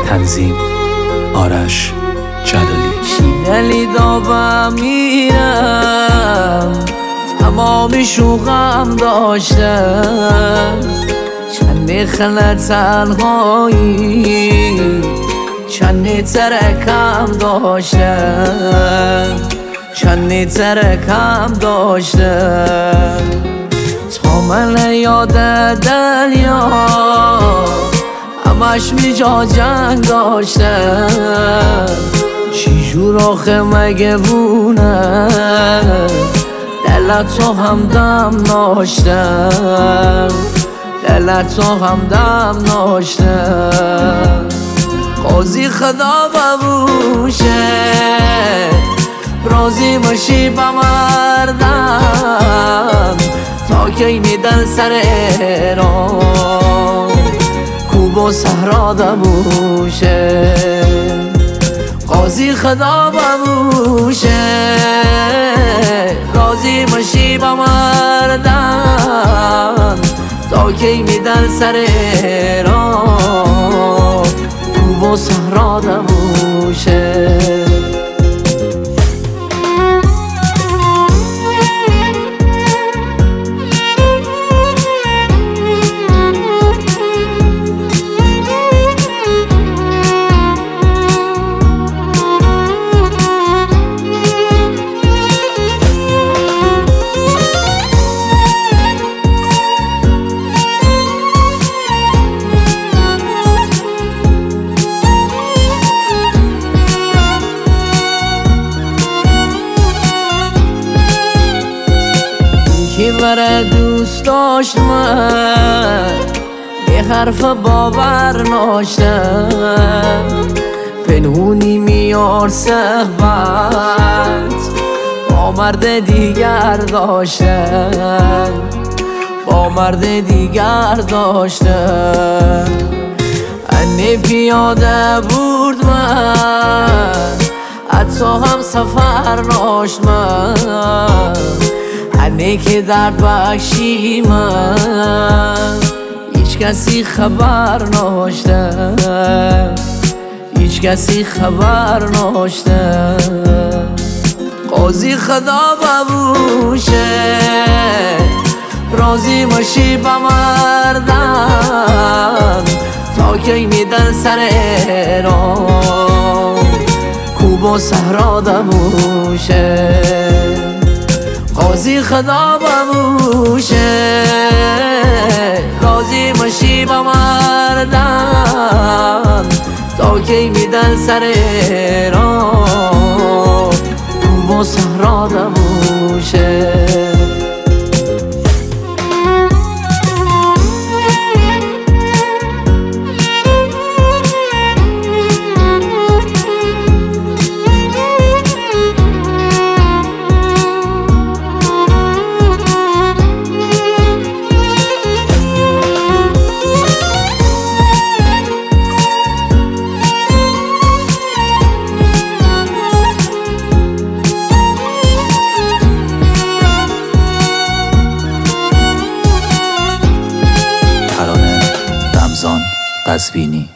تنظیم آرش جلالی. شیدلی دابم میرم تمام شوقم داشتم، چند خلط تنهایی چند ترکم داشتم، چند ترکم داشتم تا من یاد دریا همش میجا جنگ داشتم. چی جور آخه مگه بونه دلت تو همدم داشتم، دلت تو همدم داشتم. قاضی خدا ببوشه راضی باشی با مردم، تا کی میدن سر ایران کوب و صحرا دبوشه. قاضی خدا ببوشه راضی باشی با مردم، تا کی میدن سر ایران کوب و صحرا دبوشه. کی بره دوست داشت من به حرف باور ناشتم، پنهونی میار صحبت با مرد دیگر داشتم، با مرد دیگر داشتم. انه پیاده بود من حتی هم سفر ناشت من، انه که درد بخشی من هیچ کسی خبر ناشتم، هیچ کسی خبر ناشتم. قاضی خدا ببوشه راضی باشی با مردم، تا کی میدن سر ایران کوب و صحرا دبوشه. قاضی خدا ببوشه راضی باشی با مردم، تا کی میدن سر ایران کوب و صحرا دبوشه. قزوینی.